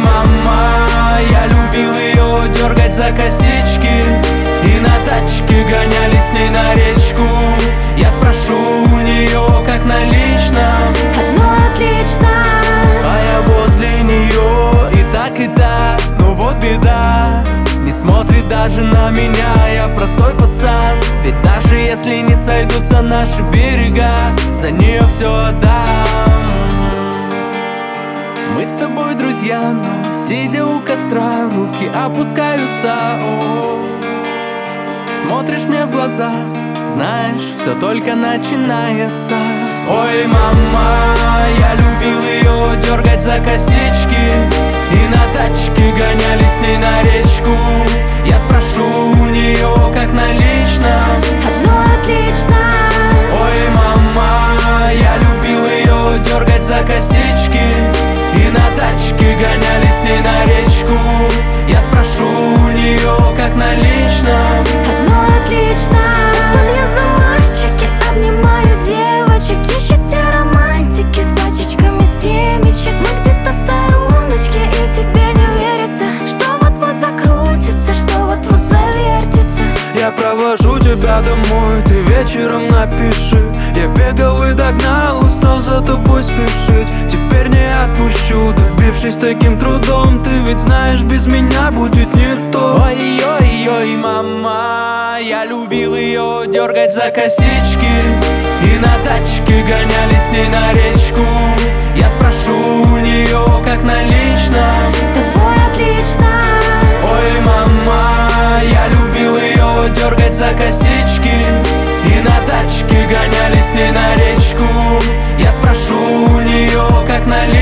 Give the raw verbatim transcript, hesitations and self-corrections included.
мама, я любил ее дергать за косички, и на тачке гоняли с ней на речку. Я спрошу у нее, как наличном. Одно отлично. А я возле нее и так, и так. Ну вот беда, не смотрит даже на меня. Я простой пацан, ведь даже если не сойдутся наши берега, за нее все отдам. Мы с тобой друзья, но сидя у костра, руки опускаются. О, смотришь мне в глаза, знаешь, все только начинается. Ой, мама, я любил ее дергать за косички, и на тачке гоняли с ней на речку. Я спрошу у нее, как наличном. Одно отлично. Ой, мама, я любил ее дергать за косички, и на тачке гоняли с ней на речку. Я спрошу у нее, как наличном. Одно отлично. В подъездном мальчики обнимаю девочек, ищете романтики с пачечками семечек. Мы где-то в стороночке, и тебе не верится, что вот-вот закрутится, что вот-вот завертится. Я провожу тебя домой, ты вечером напиши. Я бегал и догнал, устал за тобой спешить. Теперь не отпущу, добившись таким трудом. Ты ведь знаешь, без меня будет не то. Ой-ой-ой, мама, я любил ее дергать за косички, и на тачке гоняли с ней на речку. Я спрошу у нее, как наличном. С тобой отлично. Ой, мама, я любил ее дергать за косички, и на тачке гоняли с ней на речку. Я спрошу у нее, как наличном.